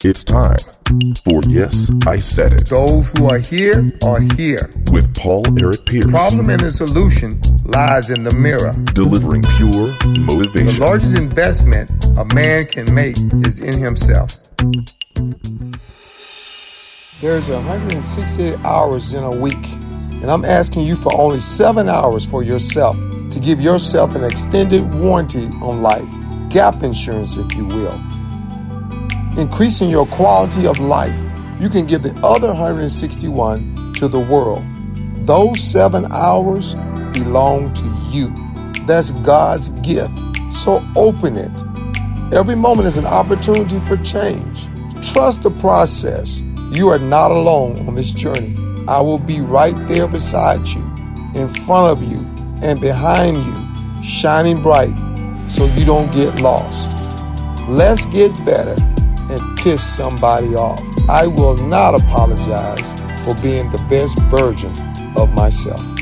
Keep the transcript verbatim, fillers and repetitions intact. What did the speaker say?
It's time for Yes, I Said It. Those who are here are here. With Paul Eric Pierce. The problem and the solution lies in the mirror. Delivering pure motivation. The largest investment a man can make is in himself. There's one hundred sixty hours in a week, and I'm asking you for only seven hours for yourself to give yourself an extended warranty on life, gap insurance if you will. Increasing your quality of life, you can give the other one hundred sixty-one to the world. Those seven hours belong to you. That's God's gift. So open it. Every moment is an opportunity for change. Trust the process. You are not alone on this journey. I will be right there beside you, in front of you, and behind you, shining bright so you don't get lost. Let's get better and piss somebody off. I will not apologize for being the best version of myself.